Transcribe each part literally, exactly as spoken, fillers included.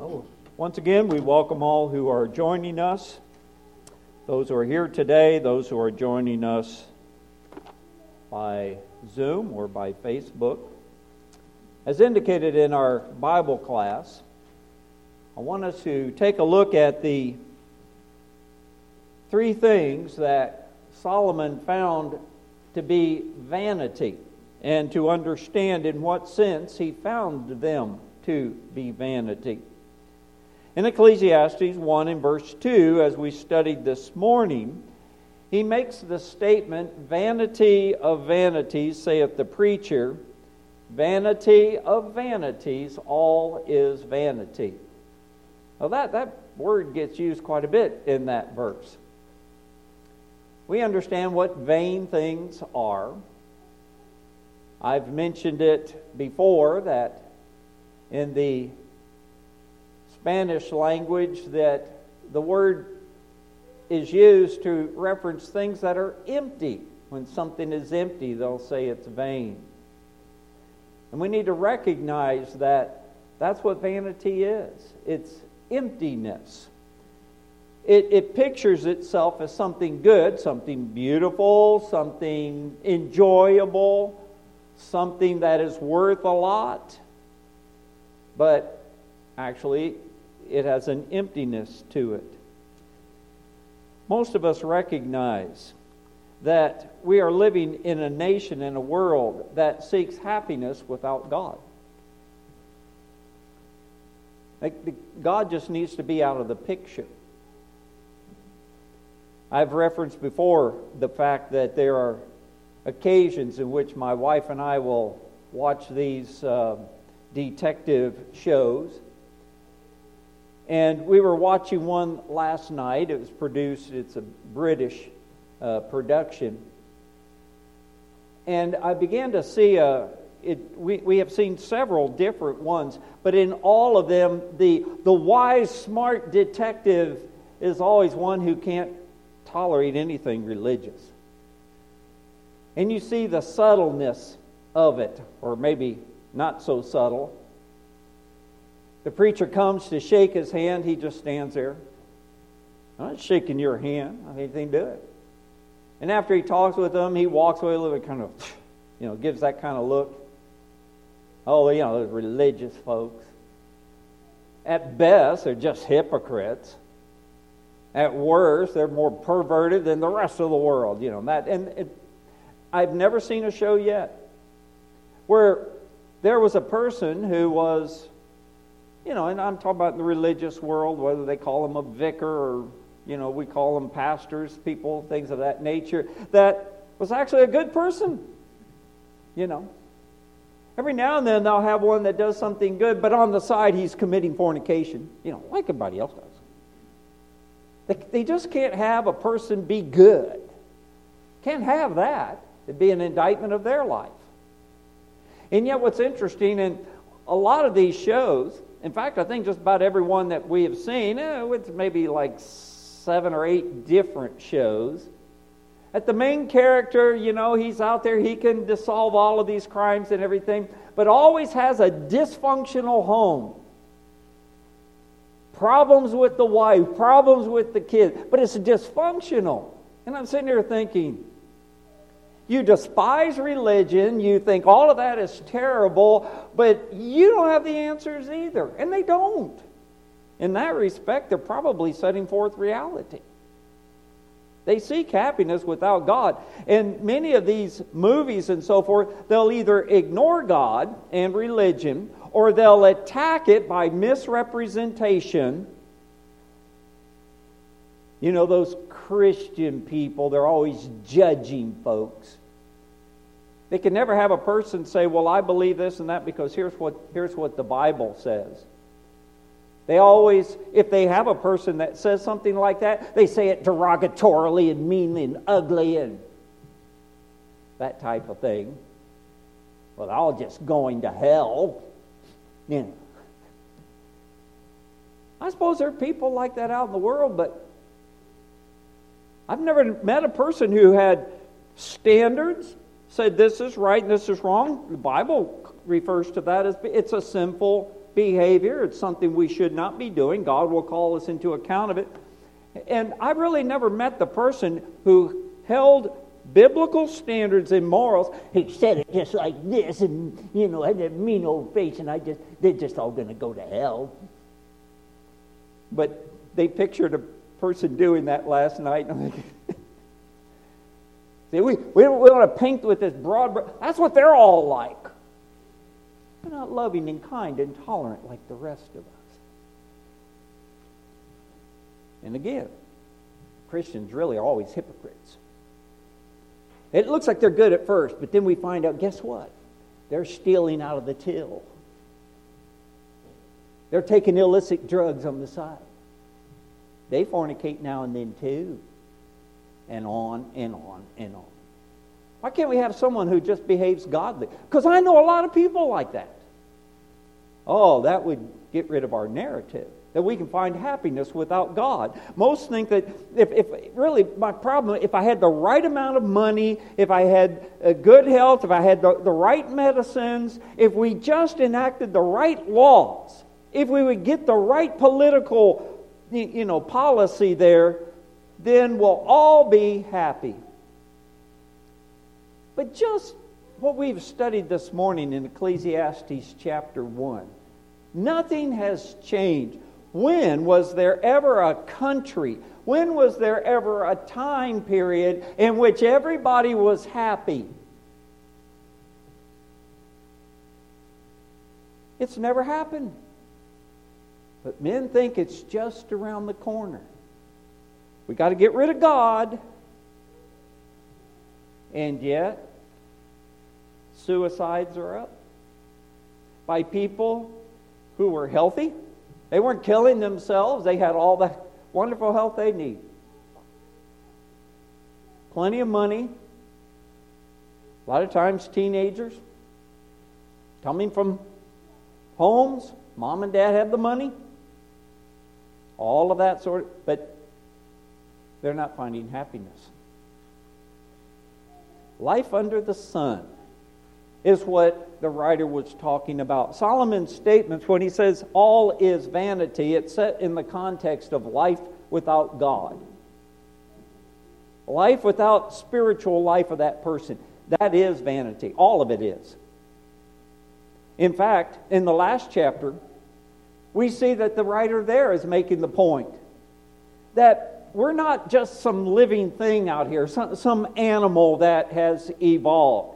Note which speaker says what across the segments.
Speaker 1: Oh, once again, we welcome all who are joining us, those who are here today, those who are joining us by Zoom or by Facebook. As indicated in our Bible class, I want us to take a look at the three things that Solomon found to be vanity, and to understand in what sense he found them to be vanity. In Ecclesiastes one and verse two, as we studied this morning, he makes the statement, "Vanity of vanities, saith the preacher, vanity of vanities, all is vanity." Well, that, that word gets used quite a bit in that verse. We understand what vain things are. I've mentioned it before that in the Spanish language that the word is used to reference things that are empty. When something is empty, they'll say it's vain. And we need to recognize that that's what vanity is. It's emptiness. It, it pictures itself as something good, something beautiful, something enjoyable, something that is worth a lot. But actually, it has an emptiness to it. Most of us recognize that we are living in a nation, in a world that seeks happiness without God. Like the, God just needs to be out of the picture. I've referenced before the fact that there are occasions in which my wife and I will watch these uh, detective shows. And we were watching one last night. It was produced, it's a British uh, production. And I began to see, a, it, we, we have seen several different ones, but in all of them, the, the wise, smart detective is always one who can't tolerate anything religious. And you see the subtleness of it, or maybe not so subtle. The preacher comes to shake his hand, he just stands there. I'm not shaking your hand, I have anything to do it. And after he talks with them, he walks away a little bit, kind of, you know, gives that kind of look. Oh, you know, those religious folks. At best, they're just hypocrites. At worst, they're more perverted than the rest of the world. You know that, and it, I've never seen a show yet where there was a person who was, you know, and I'm talking about in the religious world, whether they call him a vicar or, you know, we call them pastors, people, things of that nature, that was actually a good person. You know, every now and then they'll have one that does something good, but on the side he's committing fornication. You know, like everybody else does. They just can't have a person be good. Can't have that. It'd be an indictment of their life. And yet what's interesting, in a lot of these shows, in fact, I think just about every one that we have seen, eh, it's maybe like seven or eight different shows, that the main character, you know, he's out there, he can solve all of these crimes and everything, but always has a dysfunctional home. Problems with the wife, problems with the kids, but it's dysfunctional. And I'm sitting here thinking, you despise religion, you think all of that is terrible, but you don't have the answers either. And they don't. In that respect, they're probably setting forth reality. They seek happiness without God. And many of these movies and so forth, they'll either ignore God and religion, or they'll attack it by misrepresentation. You know, those Christian people, they're always judging folks. They can never have a person say, well, I believe this and that because here's what, here's what the Bible says. They always, if they have a person that says something like that, they say it derogatorily and meanly and ugly and that type of thing. Well, they're all just going to hell. You know. I suppose there are people like that out in the world, but I've never met a person who had standards, said this is right and this is wrong. The Bible refers to that as it's a sinful behavior. It's something we should not be doing. God will call us into account of it. And I really never met the person who held biblical standards and morals.
Speaker 2: He said it just like this, and, you know, had that mean old face, and I just, they're just all going to go to hell.
Speaker 1: But they pictured a person doing that last night. And I'm like, see, we, we, we want to paint with this broad, that's what they're all like. They're not loving and kind and tolerant like the rest of us. And again, Christians really are always hypocrites. It looks like they're good at first, but then we find out, guess what? They're stealing out of the till. They're taking illicit drugs on the side. They fornicate now and then too. And on and on and on. Why can't we have someone who just behaves godly? Because I know a lot of people like that. Oh, that would get rid of our narrative, that we can find happiness without God. Most think that if, if really my problem, if I had the right amount of money, if I had uh, good health, if I had the, the right medicines, if we just enacted the right laws, if we would get the right political, you know, policy there, then we'll all be happy. But just what we've studied this morning in Ecclesiastes chapter one, nothing has changed. When was there ever a country, when was there ever a time period in which everybody was happy? It's never happened. But men think it's just around the corner. We got to get rid of God. And yet, suicides are up by people who were healthy. They weren't killing themselves. They had all the wonderful health they need. Plenty of money. A lot of times teenagers coming from homes. Mom and dad have the money. All of that sort of, but they're not finding happiness. Life under the sun is what the writer was talking about. Solomon's statements, when he says all is vanity, it's set in the context of life without God. Life without spiritual life of that person. That is vanity. All of it is. In fact, in the last chapter, we see that the writer there is making the point that we're not just some living thing out here, some, some animal that has evolved.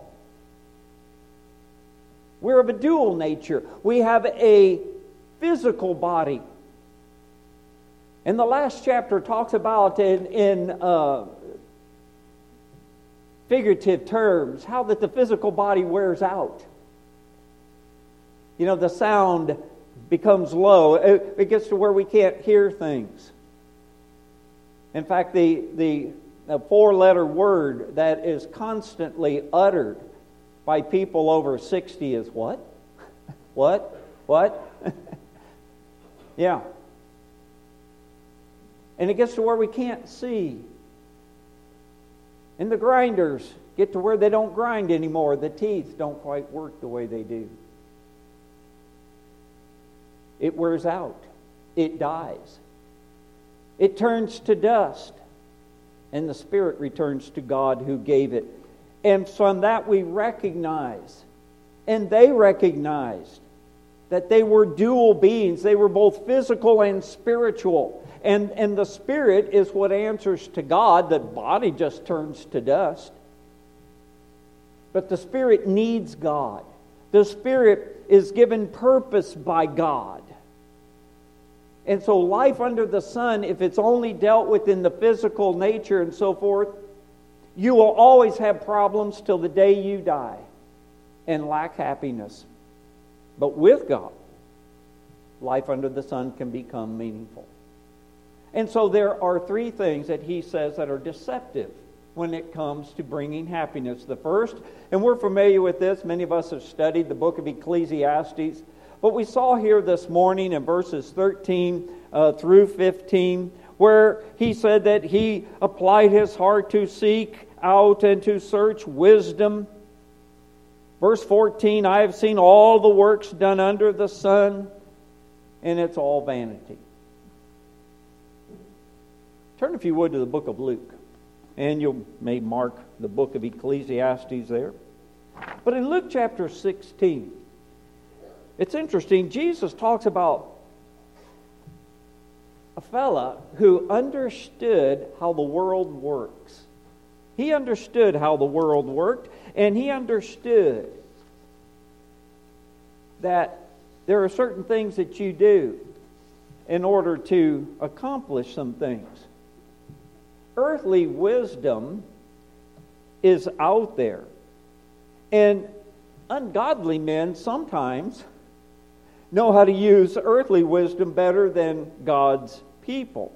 Speaker 1: We're of a dual nature. We have a physical body. And the last chapter talks about in, in uh, figurative terms how that the physical body wears out. You know, the sound becomes low. It, it gets to where we can't hear things. In fact, the, the, the four-letter word that is constantly uttered by people over sixty is what? What? What? Yeah. And it gets to where we can't see. And the grinders get to where they don't grind anymore. The teeth don't quite work the way they do. It wears out. It dies. It turns to dust. And the spirit returns to God who gave it. And from that we recognize, and they recognized, that they were dual beings. They were both physical and spiritual. And, and the spirit is what answers to God. The body just turns to dust. But the spirit needs God. The spirit is given purpose by God. And so life under the sun, if it's only dealt with in the physical nature and so forth, you will always have problems till the day you die and lack happiness. But with God, life under the sun can become meaningful. And so there are three things that he says that are deceptive when it comes to bringing happiness. The first, and we're familiar with this, many of us have studied the book of Ecclesiastes, but we saw here this morning in verses thirteen uh, through fifteen, where he said that he applied his heart to seek out and to search wisdom. Verse fourteen, I have seen all the works done under the sun. and it's all vanity. Turn, if you would, to the book of Luke, and you may mark the book of Ecclesiastes there. But in Luke chapter sixteen, it's interesting. Jesus talks about a fella who understood how the world works. He understood how the world worked, and he understood that there are certain things that you do in order to accomplish some things. Earthly wisdom is out there. And ungodly men sometimes know how to use earthly wisdom better than God's people.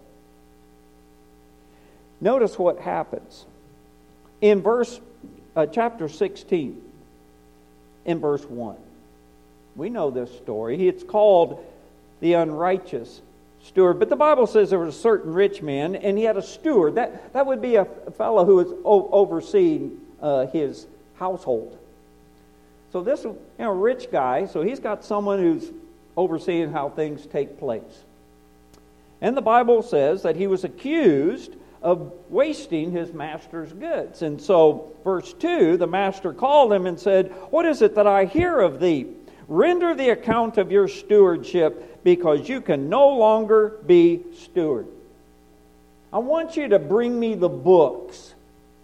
Speaker 1: Notice what happens. In verse uh, chapter sixteen, in verse one. We know this story. It's called the unrighteous steward. But the Bible says there was a certain rich man, and he had a steward. That, that would be a fellow who was o- overseeing uh, his household. So this, you know, rich guy, so he's got someone who's overseeing how things take place. And the Bible says that he was accused of wasting his master's goods. And so, verse two, the master called him and said, "What is it that I hear of thee? Render the account of your stewardship, because you can no longer be steward. I want you to bring me the books,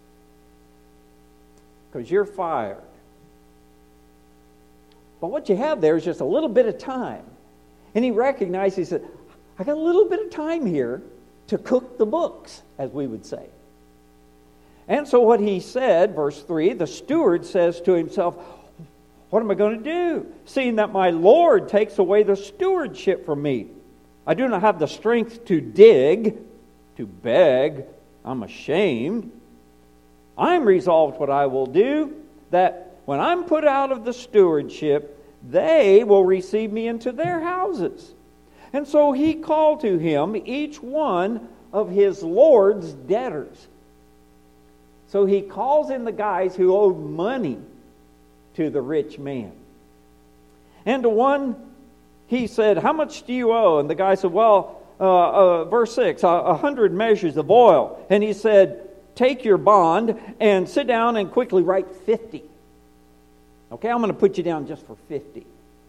Speaker 1: because you're fired." But what you have there is just a little bit of time. And he recognized, he said, I got a little bit of time here to cook the books, as we would say. And so what he said, verse three, the steward says to himself, what am I going to do, seeing that my Lord takes away the stewardship from me? I do not have the strength to dig, to beg. I'm ashamed. I'm resolved what I will do, that when I'm put out of the stewardship, they will receive me into their houses. And so he called to him each one of his Lord's debtors. So he calls in the guys who owed money to the rich man. And to one, he said, how much do you owe? And the guy said, well, uh, uh, verse six, a, a hundred measures of oil. And he said, take your bond and sit down and quickly write fifty. Okay, I'm going to put you down just for fifty.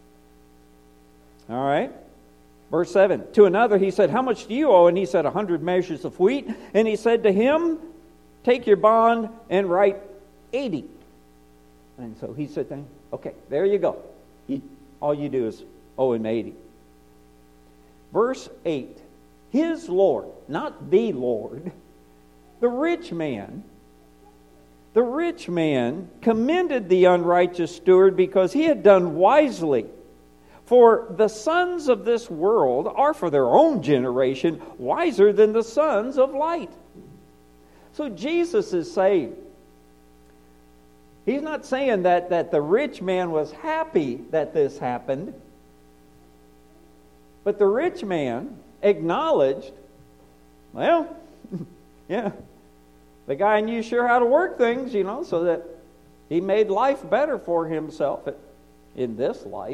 Speaker 1: All right. Verse seven. To another he said, how much do you owe? And he said, a hundred measures of wheat. And he said to him, take your bond and write eighty. And so he said to him, okay, there you go. You, all you do is owe him eighty. Verse eight. His Lord, not the Lord, the rich man, the rich man commended the unrighteous steward because he had done wisely. For the sons of this world are for their own generation wiser than the sons of light. So Jesus is saying, he's not saying that, that the rich man was happy that this happened, but the rich man acknowledged, well, yeah, the guy knew sure how to work things, you know, so that he made life better for himself in this life.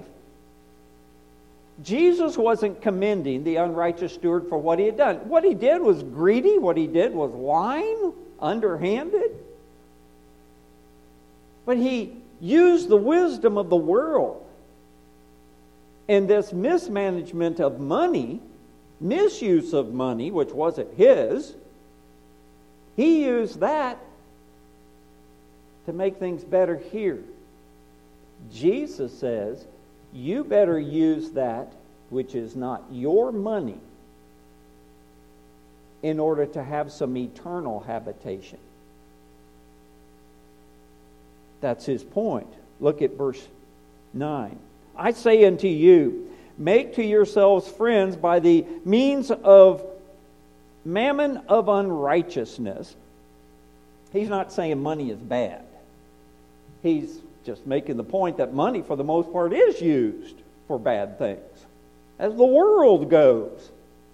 Speaker 1: Jesus wasn't commending the unrighteous steward for what he had done. What he did was greedy. What he did was lying, underhanded. But he used the wisdom of the world and this mismanagement of money, misuse of money, which wasn't his. He used that to make things better here. Jesus says, you better use that which is not your money in order to have some eternal habitation. That's his point. Look at verse nine. I say unto you, make to yourselves friends by the means of mammon of unrighteousness. He's not saying money is bad. He's just making the point that money, for the most part, is used for bad things, as the world goes.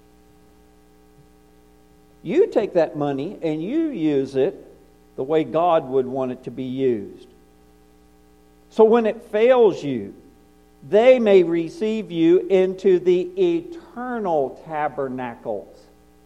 Speaker 1: You take that money and you use it the way God would want it to be used. So when it fails you, they may receive you into the eternal tabernacles.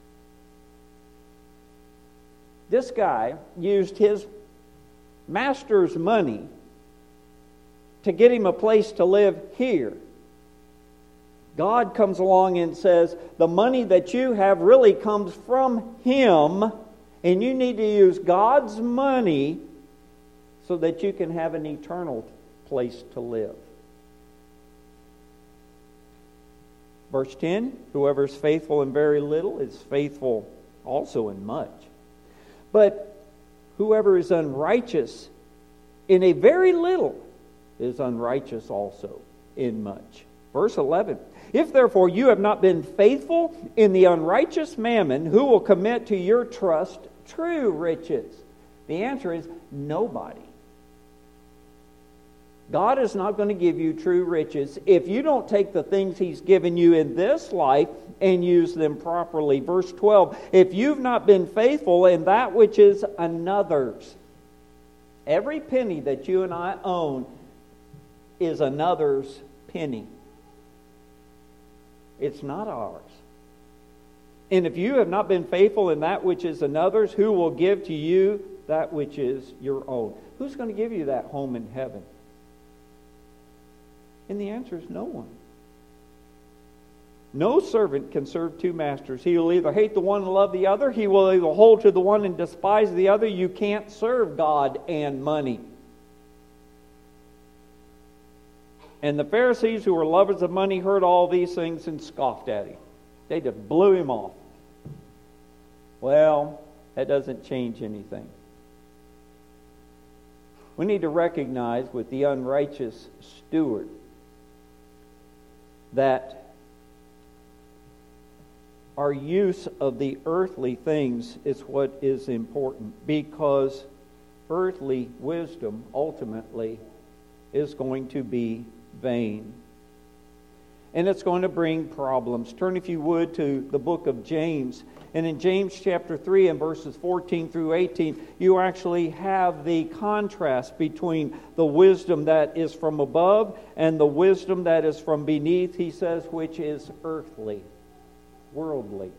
Speaker 1: This guy used his master's money to get him a place to live here. God comes along and says, the money that you have really comes from Him, and you need to use God's money so that you can have an eternal place to live. Verse ten, whoever is faithful in very little is faithful also in much. But whoever is unrighteous in a very little is unrighteous also in much. Verse eleven, if therefore you have not been faithful in the unrighteous mammon, who will commit to your trust true riches? The answer is nobody. God is not going to give you true riches if you don't take the things He's given you in this life and use them properly. Verse twelve, if you've not been faithful in that which is another's. Every penny that you and I own is another's penny. It's not ours. And if you have not been faithful in that which is another's, who will give to you that which is your own? Who's going to give you that home in heaven? And the answer is no one. No servant can serve two masters. He will either hate the one and love the other. He will either hold to the one and despise the other. You can't serve God and money. And the Pharisees, who were lovers of money, heard all these things and scoffed at Him. They just blew Him off. Well, that doesn't change anything. We need to recognize with the unrighteous steward that our use of the earthly things is what is important, because earthly wisdom ultimately is going to be vain. And it's going to bring problems. Turn, if you would, to the book of James. And in James chapter three and verses fourteen through eighteen, you actually have the contrast between the wisdom that is from above and the wisdom that is from beneath, he says, which is earthly, worldly.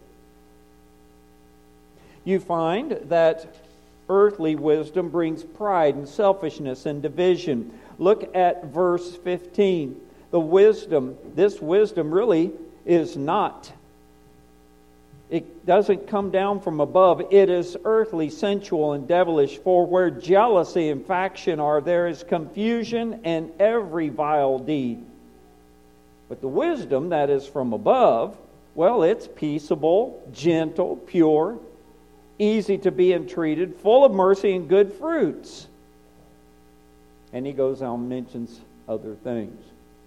Speaker 1: You find that earthly wisdom brings pride and selfishness and division. Look at verse fifteen. The wisdom, this wisdom really is not. It doesn't come down from above. It is earthly, sensual, and devilish. For where jealousy and faction are, there is confusion and every vile deed. But the wisdom that is from above, well, it's peaceable, gentle, pure, easy to be entreated, full of mercy and good fruits. And he goes on and mentions other things.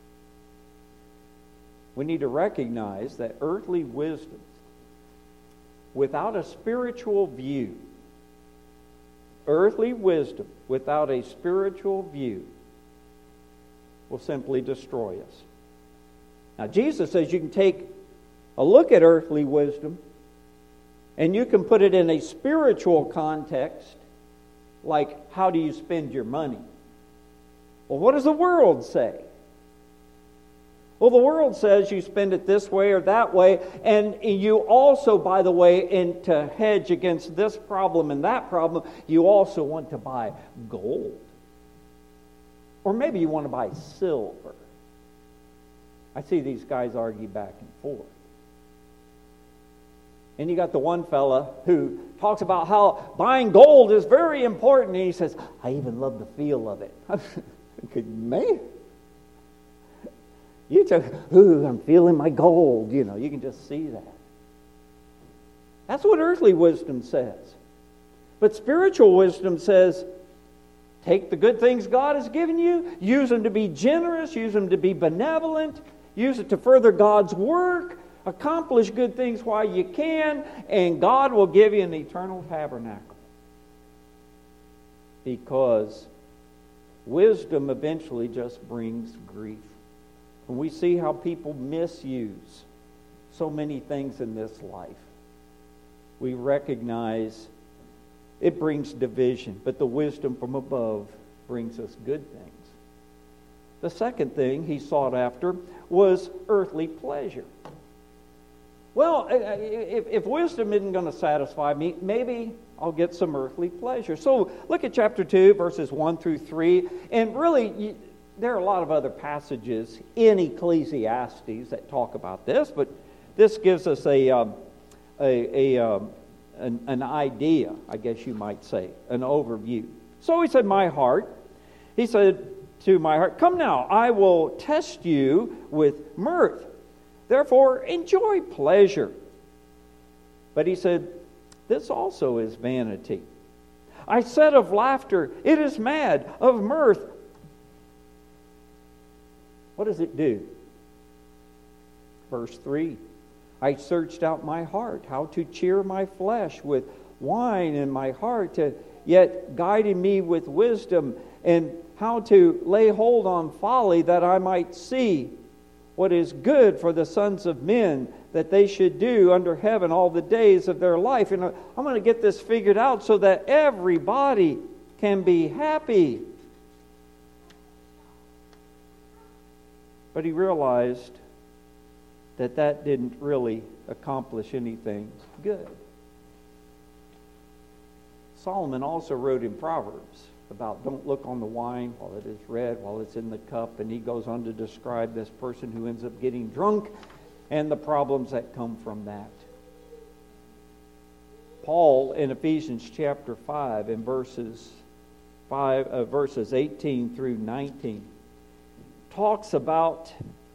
Speaker 1: We need to recognize that earthly wisdom, without a spiritual view, earthly wisdom without a spiritual view will simply destroy us. Now, Jesus says you can take a look at earthly wisdom and you can put it in a spiritual context, like how do you spend your money? Well, what does the world say? Well, the world says you spend it this way or that way, and you also, by the way, and to hedge against this problem and that problem, you also want to buy gold. Or maybe you want to buy silver. I see these guys argue back and forth. And you got the one fella who talks about how buying gold is very important, and he says, I even love the feel of it. Man, you just, ooh, I'm feeling my gold. You know, you can just see that. That's what earthly wisdom says. But spiritual wisdom says, take the good things God has given you, use them to be generous, use them to be benevolent, use it to further God's work, accomplish good things while you can, and God will give you an eternal tabernacle. Because wisdom eventually just brings grief. And we see how people misuse so many things in this life. We recognize it brings division, but the wisdom from above brings us good things. The second thing he sought after was earthly pleasure. Well, if, if wisdom isn't going to satisfy me, maybe I'll get some earthly pleasure. So look at chapter two, verses one through three. And really, you, there are a lot of other passages in Ecclesiastes that talk about this, but this gives us a, um, a, a um, an, an idea, I guess you might say, an overview. So he said, my heart, he said to my heart, come now, I will test you with mirth. Therefore, enjoy pleasure. But he said, this also is vanity. I said of laughter, it is mad. Of mirth, what does it do? Verse three, I searched out my heart, how to cheer my flesh with wine in my heart, to, yet guiding me with wisdom, and how to lay hold on folly, that I might see what is good for the sons of men, that they should do under heaven all the days of their life. And I'm going to get this figured out so that everybody can be happy. But he realized that that didn't really accomplish anything good. Solomon also wrote in Proverbs about don't look on the wine while it is red, while it's in the cup, and he goes on to describe this person who ends up getting drunk and the problems that come from that. Paul in Ephesians chapter five in verses five uh, verses eighteen through nineteen talks about,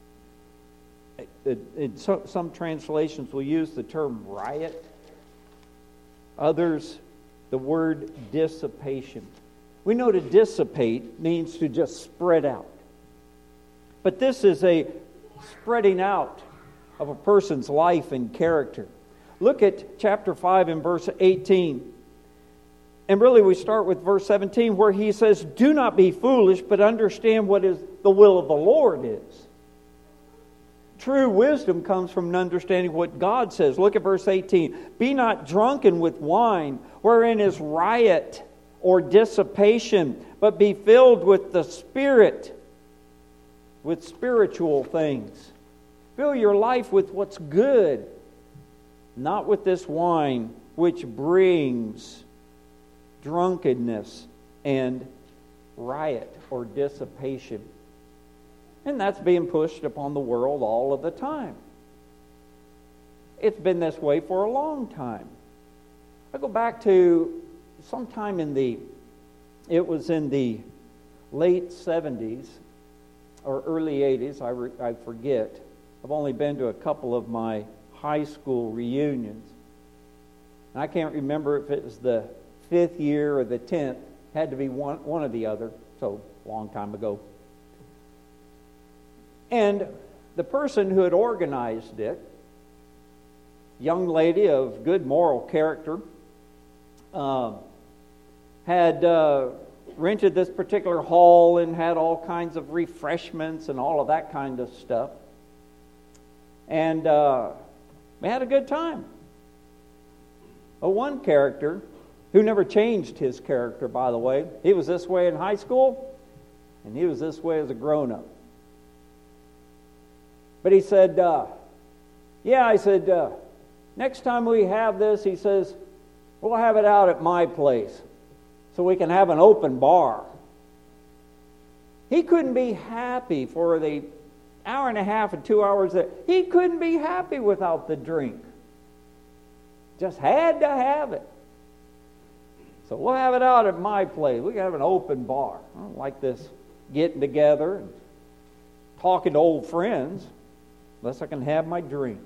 Speaker 1: in some, some translations will use the term riot, others the word dissipation. We know to dissipate means to just spread out. But this is a spreading out of a person's life and character. Look at chapter five and verse eighteen. And really we start with verse seventeen where he says, do not be foolish, but understand what is the will of the Lord is. True wisdom comes from understanding what God says. Look at verse eighteen. Be not drunken with wine, wherein is riot or dissipation, but be filled with the Spirit, with spiritual things. Fill your life with what's good, not with this wine which brings drunkenness and riot or dissipation. And that's being pushed upon the world all of the time. It's been this way for a long time. I go back to sometime in the, it was in the late seventies or early eighties, I, re, I forget. I've only been to a couple of my high school reunions. And I can't remember if it was the fifth year or the tenth. Had to be one, one or the other, so a long time ago. And the person who had organized it, young lady of good moral character, uh, had uh, rented this particular hall and had all kinds of refreshments and all of that kind of stuff. And uh, we had a good time. Well, one character, who never changed his character, by the way, he was this way in high school, and he was this way as a grown-up. But he said, uh, yeah, I said, uh, next time we have this, he says, we'll have it out at my place so we can have an open bar. He couldn't be happy for the hour and a half and two hours that he couldn't be happy without the drink. Just had to have it. So we'll have it out at my place. We can have an open bar. I don't like this getting together and talking to old friends unless I can have my drink.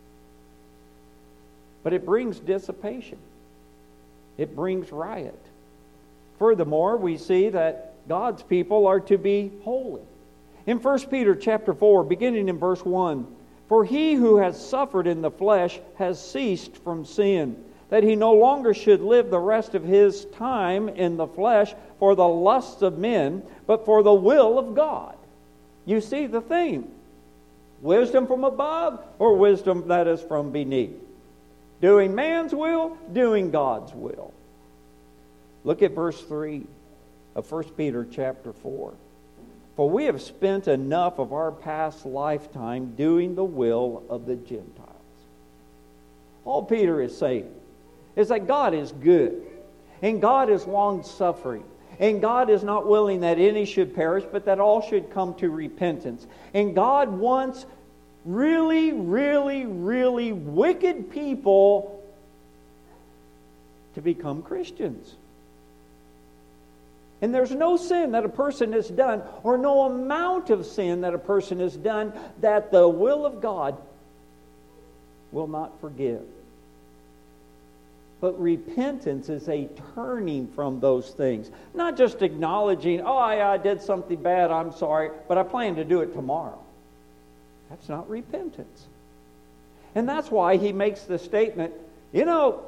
Speaker 1: But it brings dissipation. It brings riot. Furthermore, we see that God's people are to be holy. In First Peter chapter four, beginning in verse one, for he who has suffered in the flesh has ceased from sin, that he no longer should live the rest of his time in the flesh for the lusts of men, but for the will of God. You see the theme. Wisdom from above or wisdom that is from beneath. Doing man's will, doing God's will. Look at verse three of First Peter chapter four. For we have spent enough of our past lifetime doing the will of the Gentiles. All Peter is saying is that God is good, and God is long-suffering, and God is not willing that any should perish, but that all should come to repentance. And God wants really, really, really wicked people to become Christians. And there's no sin that a person has done, or no amount of sin that a person has done, that the will of God will not forgive. But repentance is a turning from those things. Not just acknowledging, oh, I, I did something bad, I'm sorry, but I plan to do it tomorrow. That's not repentance. And that's why he makes the statement, you know,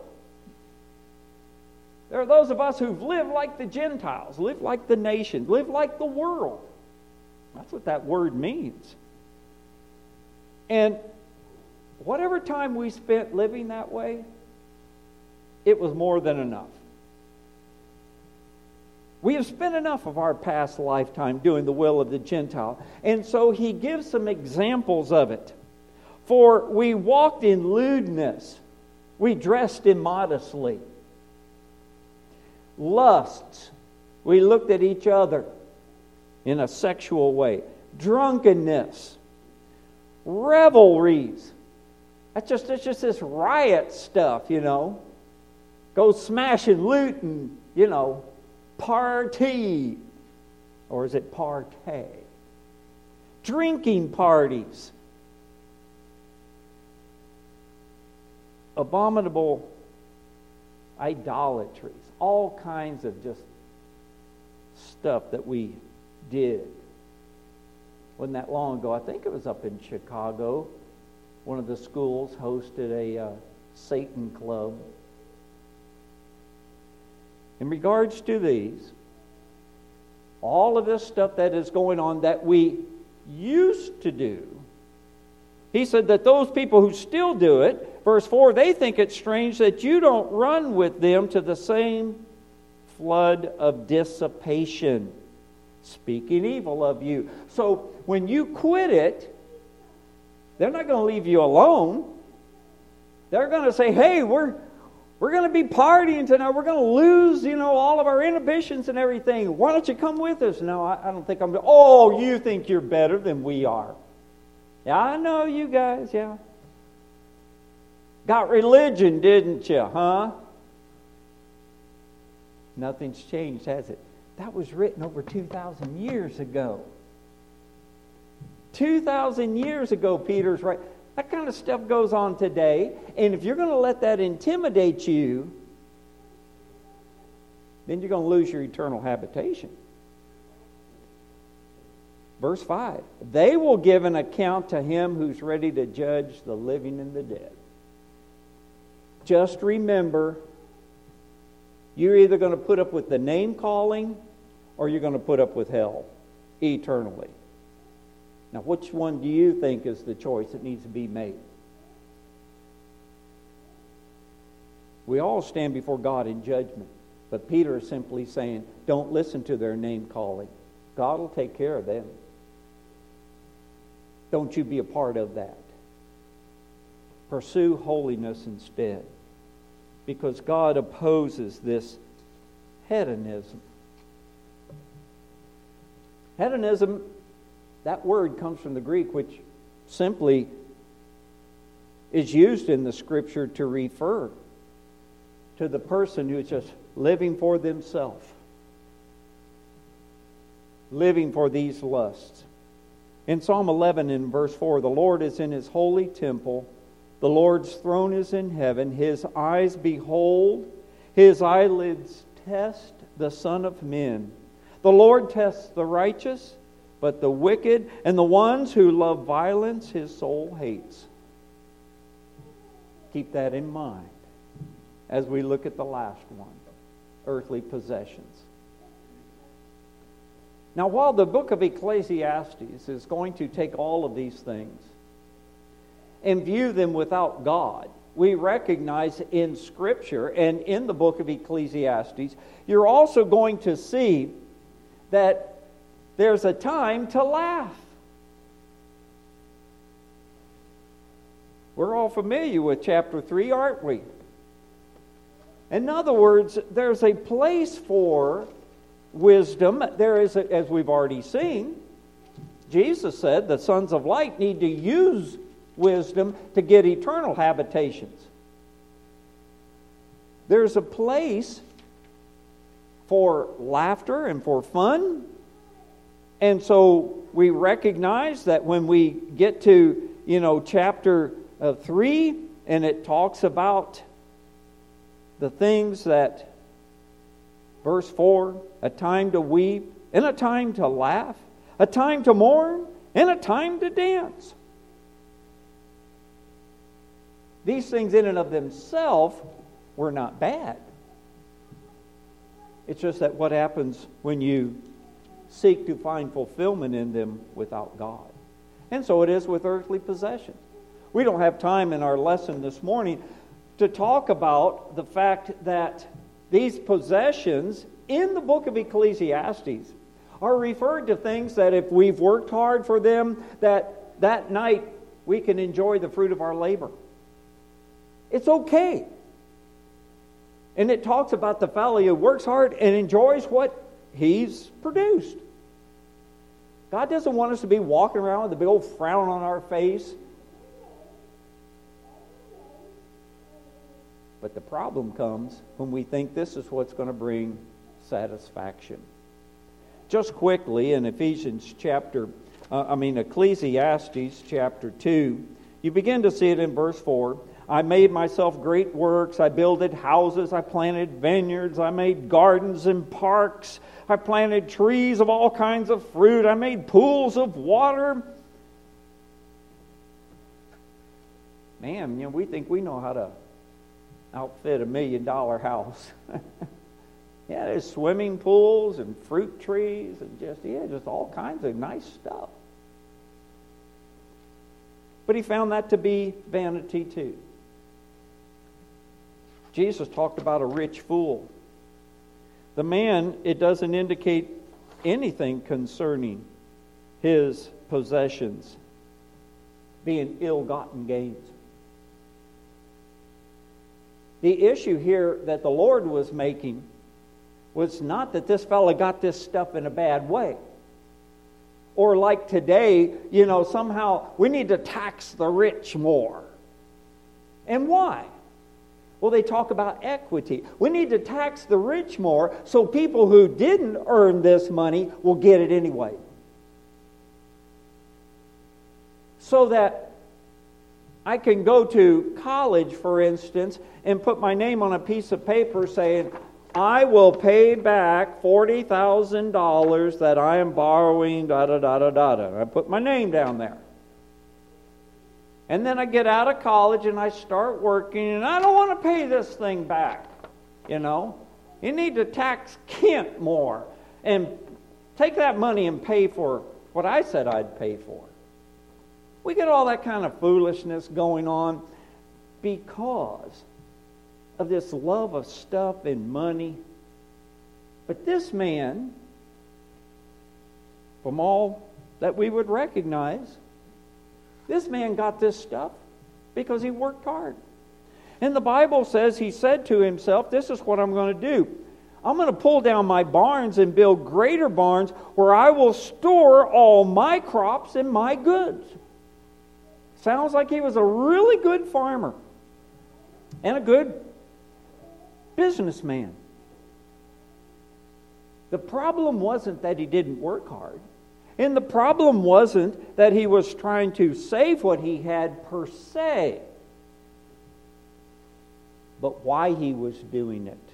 Speaker 1: there are those of us who've lived like the Gentiles, lived like the nations, lived like the world. That's what that word means. And whatever time we spent living that way, it was more than enough. We have spent enough of our past lifetime doing the will of the Gentile. And so he gives some examples of it. For we walked in lewdness. We dressed immodestly. Lusts. We looked at each other in a sexual way. Drunkenness. Revelries. That's just, that's just this riot stuff, you know. Go smashing, looting, you know, party. Or is it partay? Drinking parties. Abominable idolatries. All kinds of just stuff that we did. Wasn't that long ago. I think it was up in Chicago. One of the schools hosted a uh, Satan club. In regards to these, all of this stuff that is going on that we used to do, he said that those people who still do it, verse four, they think it's strange that you don't run with them to the same flood of dissipation, speaking evil of you. So when you quit it, they're not going to leave you alone. They're going to say, hey, we're we're going to be partying tonight. We're going to lose, you know, all of our inhibitions and everything. Why don't you come with us? No, I, I don't think I'm... Oh, you think you're better than we are. Yeah, I know you guys, yeah. Got religion, didn't you, huh? Nothing's changed, has it? That was written over two thousand years ago. two thousand years ago, Peter's right. That kind of stuff goes on today. And if you're going to let that intimidate you, then you're going to lose your eternal habitation. Verse five, they will give an account to him who's ready to judge the living and the dead. Just remember, you're either going to put up with the name calling or you're going to put up with hell eternally. Now, which one do you think is the choice that needs to be made? We all stand before God in judgment. But Peter is simply saying, don't listen to their name calling. God will take care of them. Don't you be a part of that. Pursue holiness instead. Because God opposes this hedonism. Hedonism, that word comes from the Greek, which simply is used in the Scripture to refer to the person who is just living for themselves, living for these lusts. In Psalm eleven, in verse four, the Lord is in His holy temple. The Lord's throne is in heaven. His eyes behold, His eyelids test the Son of Men. The Lord tests the righteous, but the wicked and the ones who love violence, His soul hates. Keep that in mind as we look at the last one, earthly possessions. Now, while the book of Ecclesiastes is going to take all of these things and view them without God, we recognize in Scripture and in the book of Ecclesiastes, you're also going to see that there's a time to laugh. We're all familiar with chapter three, aren't we? In other words, there's a place for wisdom. There is, a, as we've already seen, Jesus said the sons of light need to use wisdom to get eternal habitations. There's a place for laughter and for fun. And so we recognize that when we get to, you know, chapter uh, three, and it talks about the things that, verse four, a time to weep and a time to laugh, a time to mourn and a time to dance. These things in and of themselves were not bad. It's just that what happens when you seek to find fulfillment in them without God. And so it is with earthly possessions. We don't have time in our lesson this morning to talk about the fact that these possessions in the book of Ecclesiastes are referred to things that if we've worked hard for them, that that night we can enjoy the fruit of our labor. It's okay. And it talks about the fellow who works hard and enjoys what he's produced. God doesn't want us to be walking around with a big old frown on our face. But the problem comes when we think this is what's going to bring satisfaction. Just quickly, in Ephesians chapter, uh, I mean Ecclesiastes chapter two, you begin to see it in verse four. I made myself great works. I builded houses. I planted vineyards. I made gardens and parks. I planted trees of all kinds of fruit. I made pools of water. Man, you know, we think we know how to outfit a million dollar house. Yeah, there's swimming pools and fruit trees and just, yeah, just all kinds of nice stuff. But he found that to be vanity too. Jesus talked about a rich fool. The man, it doesn't indicate anything concerning his possessions being ill-gotten gains. The issue here that the Lord was making was not that this fellow got this stuff in a bad way. Or like today, you know, somehow we need to tax the rich more. And why? Well, they talk about equity. We need to tax the rich more so people who didn't earn this money will get it anyway. So that I can go to college, for instance, and put my name on a piece of paper saying, I will pay back forty thousand dollars that I am borrowing, da-da-da-da-da-da. I put my name down there. And then I get out of college and I start working, and I don't want to pay this thing back, you know. You need to tax Kent more and take that money and pay for what I said I'd pay for. We get all that kind of foolishness going on because of this love of stuff and money. But this man, from all that we would recognize, this man got this stuff because he worked hard. And the Bible says he said to himself, this is what I'm going to do. I'm going to pull down my barns and build greater barns where I will store all my crops and my goods. Sounds like he was a really good farmer and a good businessman. The problem wasn't that he didn't work hard. And the problem wasn't that he was trying to save what he had per se, but why he was doing it.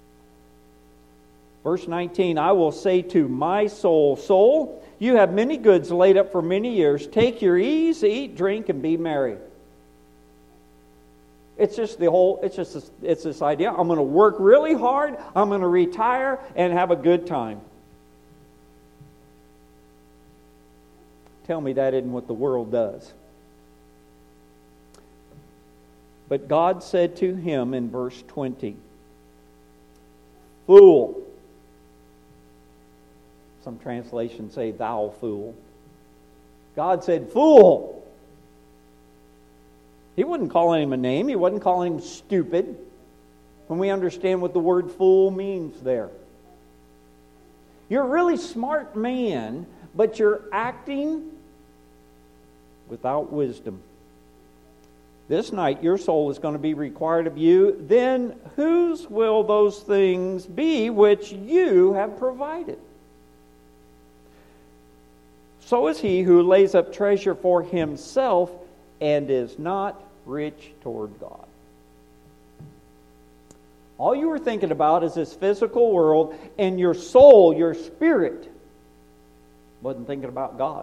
Speaker 1: Verse nineteen, I will say to my soul, soul, you have many goods laid up for many years. Take your ease, eat, drink, and be merry. It's just the whole, it's just this, it's this idea. I'm going to work really hard. I'm going to retire and have a good time. Tell me that isn't what the world does. But God said to him in verse twenty, fool, Some translations say, thou fool. God said, fool. He wasn't calling him a name. He wasn't calling him stupid. When we understand what the word fool means there. You're a really smart man, but you're acting without wisdom. This night your soul is going to be required of you. Then whose will those things be which you have provided? So is he who lays up treasure for himself and is not rich toward God. All you were thinking about is this physical world, and your soul, your spirit, wasn't thinking about God.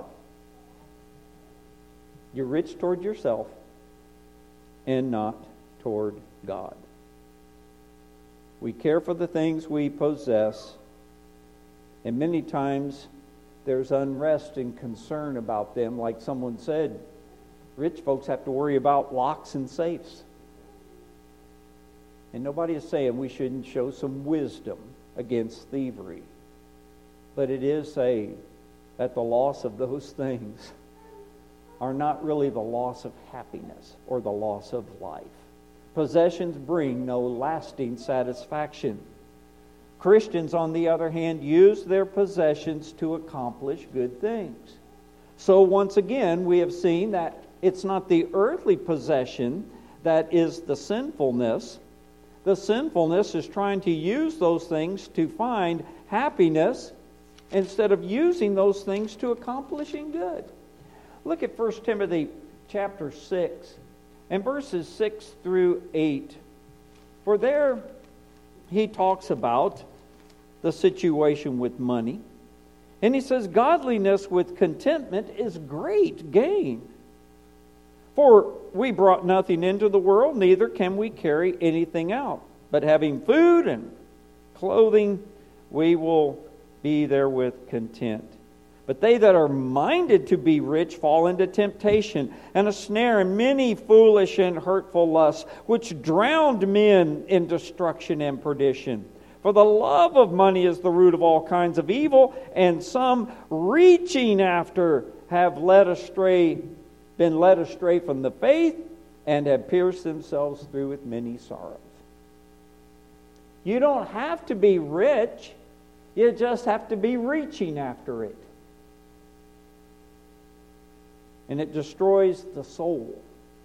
Speaker 1: You're rich toward yourself and not toward God. We care for the things we possess, and many times there's unrest and concern about them. Like someone said, rich folks have to worry about locks and safes. And nobody is saying we shouldn't show some wisdom against thievery. But it is saying that the loss of those things are not really the loss of happiness or the loss of life. Possessions bring no lasting satisfaction. Christians, on the other hand, use their possessions to accomplish good things. So once again, we have seen that it's not the earthly possession that is the sinfulness. The sinfulness is trying to use those things to find happiness instead of using those things to accomplishing good. Look at First Timothy chapter six and verses six through eight. For there he talks about the situation with money. And he says, godliness with contentment is great gain. For we brought nothing into the world, neither can we carry anything out. But having food and clothing, we will be therewith content. But they that are minded to be rich fall into temptation and a snare and many foolish and hurtful lusts, which drowned men in destruction and perdition. For the love of money is the root of all kinds of evil, and some reaching after have led astray been led astray from the faith and have pierced themselves through with many sorrows. You don't have to be rich. You just have to be reaching after it. And it destroys the soul.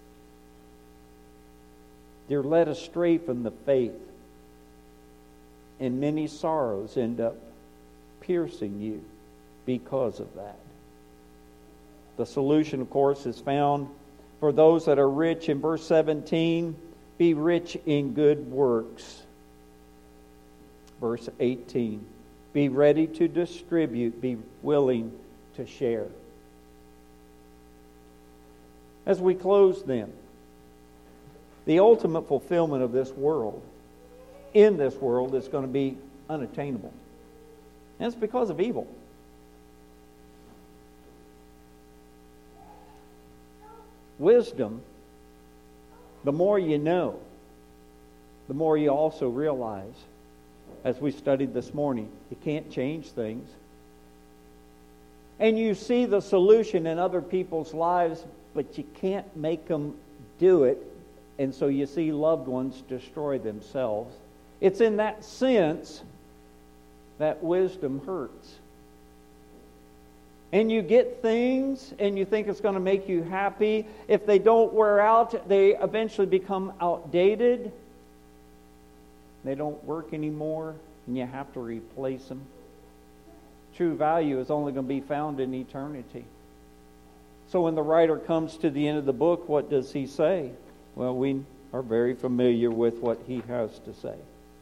Speaker 1: You're led astray from the faith. And many sorrows end up piercing you because of that. The solution, of course, is found for those that are rich in verse seventeen. Be rich in good works. Verse eighteen. Be ready to distribute. Be willing to share. As we close then, the ultimate fulfillment of this world, in this world, is going to be unattainable. And it's because of evil. Wisdom, the more you know, the more you also realize, as we studied this morning, you can't change things. And you see the solution in other people's lives, but you can't make them do it. And so you see loved ones destroy themselves. It's in that sense that wisdom hurts. And you get things and you think it's going to make you happy. If they don't wear out, they eventually become outdated. They don't work anymore, and you have to replace them. True value is only going to be found in eternity. So when the writer comes to the end of the book, what does he say? Well, we are very familiar with what he has to say.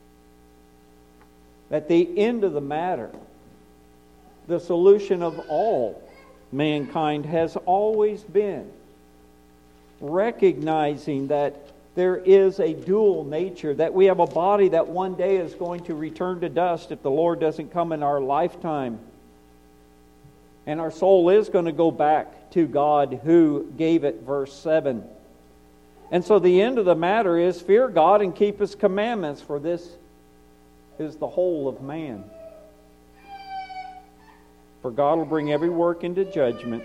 Speaker 1: At the end of the matter, the solution of all mankind has always been recognizing that there is a dual nature, that we have a body that one day is going to return to dust if the Lord doesn't come in our lifetime. And our soul is going to go back to God who gave it, verse seven. And so the end of the matter is fear God and keep His commandments, for this is the whole of man. For God will bring every work into judgment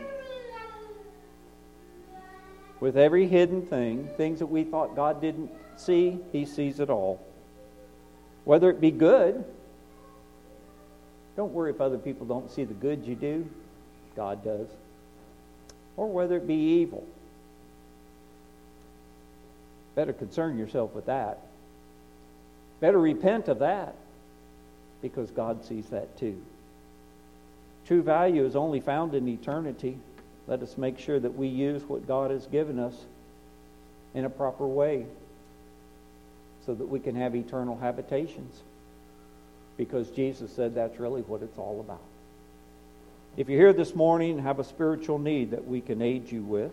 Speaker 1: with every hidden thing, things that we thought God didn't see, He sees it all. Whether it be good, don't worry if other people don't see the good you do, God does. Or whether it be evil. Better concern yourself with that. Better repent of that, because God sees that too. True value is only found in eternity. Let us make sure that we use what God has given us in a proper way so that we can have eternal habitations. Because Jesus said that's really what it's all about. If you're here this morning and have a spiritual need that we can aid you with,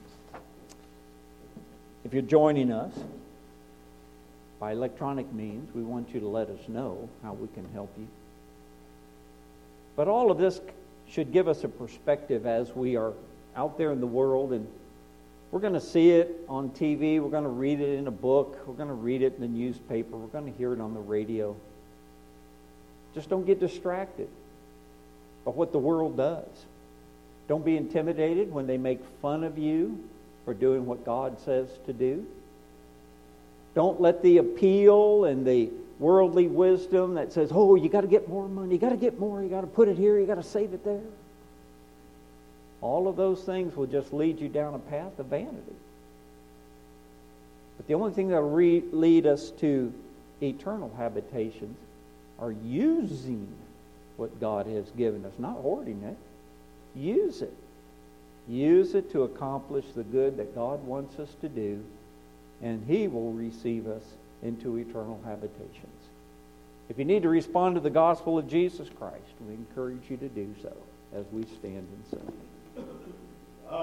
Speaker 1: if you're joining us by electronic means, we want you to let us know how we can help you. But all of this should give us a perspective as we are out there in the world, and we're going to see it on T V, we're going to read it in a book, we're going to read it in the newspaper, we're going to hear it on the radio. Just don't get distracted by what the world does. Don't be intimidated when they make fun of you for doing what God says to do. Don't let the appeal and the worldly wisdom that says, oh, you got to get more money, you got to get more, you got to put it here, you got to save it there. All of those things will just lead you down a path of vanity. But the only thing that will re- lead us to eternal habitations are using what God has given us, not hoarding it. Use it. Use it to accomplish the good that God wants us to do, and He will receive us into eternal habitations. If you need to respond to the gospel of Jesus Christ, we encourage you to do so as we stand and sing.